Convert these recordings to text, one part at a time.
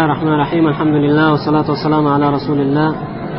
Бисмиллахи рахмани рахим, альхамдулиллах, вассалату вассаламу аля расулиллах.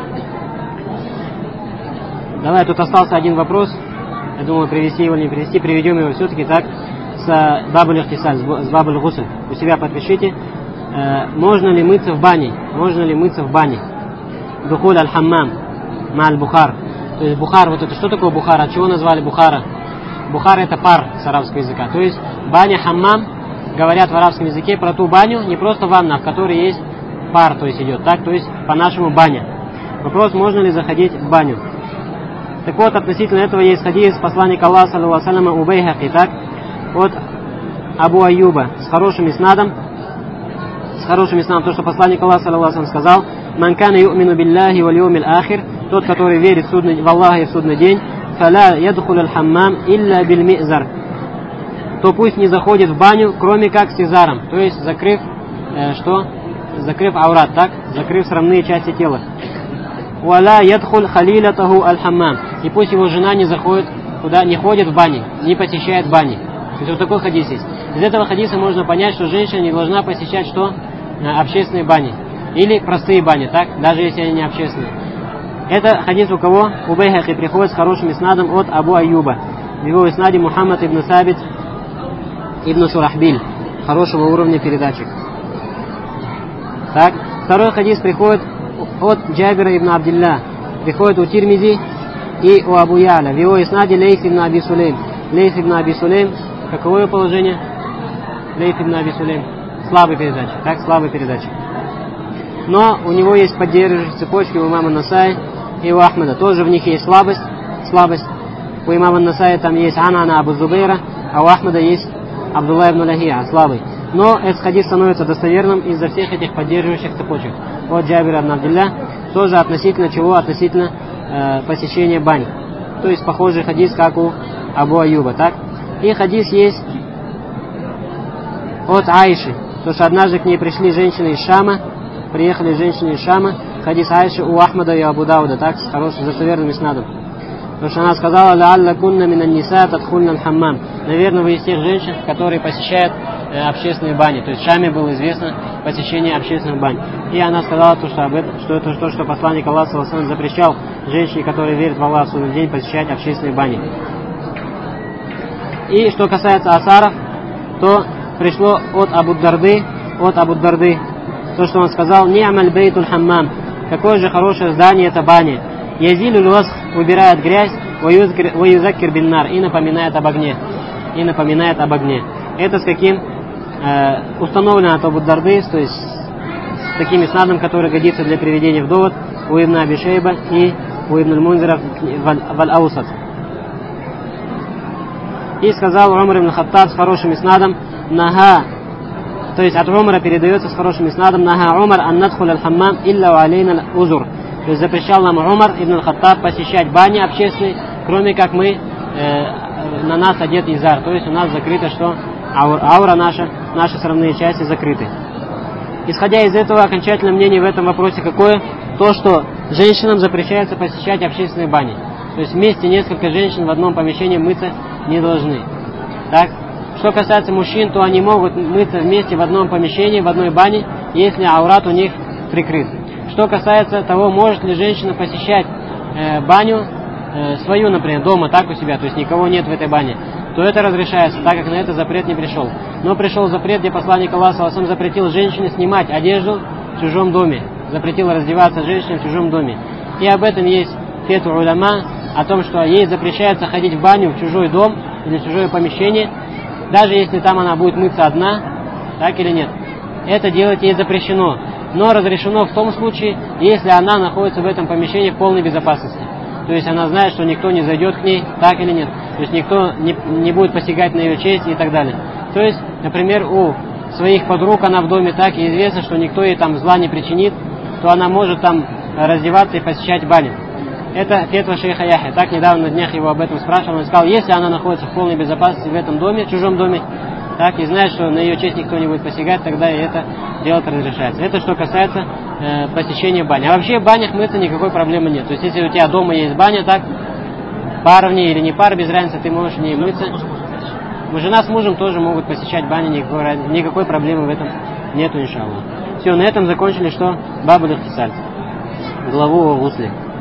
Давай, тут остался один вопрос. Я думаю, привести его или не привести. Приведем его все-таки так с бабуль ихтисаль, с бабуль гусль. У себя подпишите. Можно ли мыться в бане? Можно ли мыться в бане? Духуль аль-хаммам ма'аль бухар. То есть бухар, вот это что такое бухар? От чего назвали бухара? Бухар это пар с арабского языка. То есть баня хаммам, говорят в арабском языке про ту баню, не просто ванна, в которой есть пар, то есть идет так, то есть по-нашему баня. Вопрос, можно ли заходить в баню. Так вот, относительно этого есть хадис посланника Аллаха, саллаллаху алейхи ва саллям, у Байхаки, так, от Абу Аюба, с хорошим иснадом, то, что посланник Аллаха, саллаллаху алейхи ва саллям, сказал: «Ман кана ю'мину билляхи валь йомил ахир», тот, который верит в Аллаха и в судный день, «фаля ядхуль аль-хаммам илля биль ми'зар», то пусть не заходит в баню, кроме как с изаром, то есть закрыв, закрыв аурат, так, закрыв срамные части тела. «Валя ядхуль халилятаху аль-хаммам», и пусть его жена не заходит, не ходит в бане, не посещает бани. То есть вот такой хадис есть. Из этого хадиса можно понять, что женщина не должна посещать общественные бани. Или простые бани, так, даже если они не общественные. Это хадис у кого? У Байхаки приходит с хорошим иснадом от Абу Аюба. В его иснаде Мухаммад ибн Сабит ибн Шурахбиль. Хорошего уровня передачи. Так, второй хадис приходит от Джабира ибн Абдилля. Приходит у Тирмизи и у Абу Я'ля. В его иснаде Лейс ибн Аби Сулейм. Лейс ибн Аби Сулейм. Каково его положение? Лейс ибн Аби Сулейм. Слабый передача. Так, слабый передача. Но у него есть поддерживающие цепочки у имама Насаи и у Ахмада. Тоже в них есть слабость. У имама Насаи там есть Анана Абу Зубейра, а у Ахмада есть Абдулла ибн Лахия, слабый. Но этот хадис становится достоверным из-за всех этих поддерживающих цепочек. От Джабира ибн Абдилля, тоже относительно чего? Относительно посещения бань. То есть похожий хадис, как у Абу Аюба, так? И хадис есть от Аиши, то что однажды к ней пришли женщины из Шама, приехали женщины из Шама, хадис Аиши у Ахмада и Абу Дауда, так, с хорошим достоверным иснадом. Потому что она сказала: «Ла'алла кунна минан ниса тадхульна аль-хаммам». Наверное, вы из тех женщин, которые посещают общественные бани. То есть в Шаме было известно посещение общественных бань. И она сказала, что это то, что посланник Аллаха, саллаллаху алейхи ва саллям, запрещал женщине, которая верит в Аллаха в судный день, посещать общественные бани. И что касается асаров, то пришло от Абу Дарды, то, что он сказал: «Ни'маль бейтуль хаммам». Какое же хорошее здание это баня. «Язилюль васх», убирает грязь, «ваюзаккир биннар», и напоминает об огне. Это с каким? Установлено от Абу Дарды, то есть с таким иснадом, который годится для приведения в довод у Ибн Аби Шейба и у Ибн аль-Мунзира в Аль-Аусат. И сказал Умар ибн Хаттаб с хорошим иснадом: «Нага», то есть от Умара передается с хорошим иснадом: «Нага Умар ан надхуль аль-хаммам илля ва алейна узур». То есть запрещал нам Умар ибн Хаттаб посещать бани общественные, кроме как мы, на нас одет изар. То есть у нас закрыто что? Аура наши срамные части закрыты. Исходя из этого, окончательное мнение в этом вопросе какое? То, что женщинам запрещается посещать общественные бани. То есть вместе несколько женщин в одном помещении мыться не должны. Так? Что касается мужчин, то они могут мыться вместе в одном помещении, в одной бане, если аурат у них прикрыт. Что касается того, может ли женщина посещать баню свою, например, дома, так у себя, то есть никого нет в этой бане, то это разрешается, так как на это запрет не пришел. Но пришел запрет, где посланник Аллаха, саллаллаху алейхи ва саллям, запретил женщине снимать одежду в чужом доме, запретил раздеваться женщине в чужом доме. И об этом есть фетва уляма, о том, что ей запрещается ходить в баню в чужой дом или в чужое помещение, даже если там она будет мыться одна, так или нет. Это делать ей запрещено, но разрешено в том случае, если она находится в этом помещении в полной безопасности. То есть она знает, что никто не зайдет к ней, так или нет. То есть никто не будет посягать на ее честь и так далее. То есть, например, у своих подруг она в доме так, и известно, что никто ей там зла не причинит, то она может там раздеваться и посещать баню. Это фетва шейха Яхья. Так недавно на днях его об этом спрашивал. Он сказал: если она находится в полной безопасности в этом доме, в чужом доме, так, и знает, что на ее честь никто не будет посягать, тогда и это делать разрешается. Это что касается посещения бани. А вообще в банях мыться никакой проблемы нет. То есть если у тебя дома есть баня, так, пара в ней или не пара, без разницы, ты можешь в ней мыться. Жена с мужем тоже могут посещать бани, никакой проблемы в этом нету, иншаллах. Все, на этом закончили что? Бабуль Ихтисаль. Главу о гусле.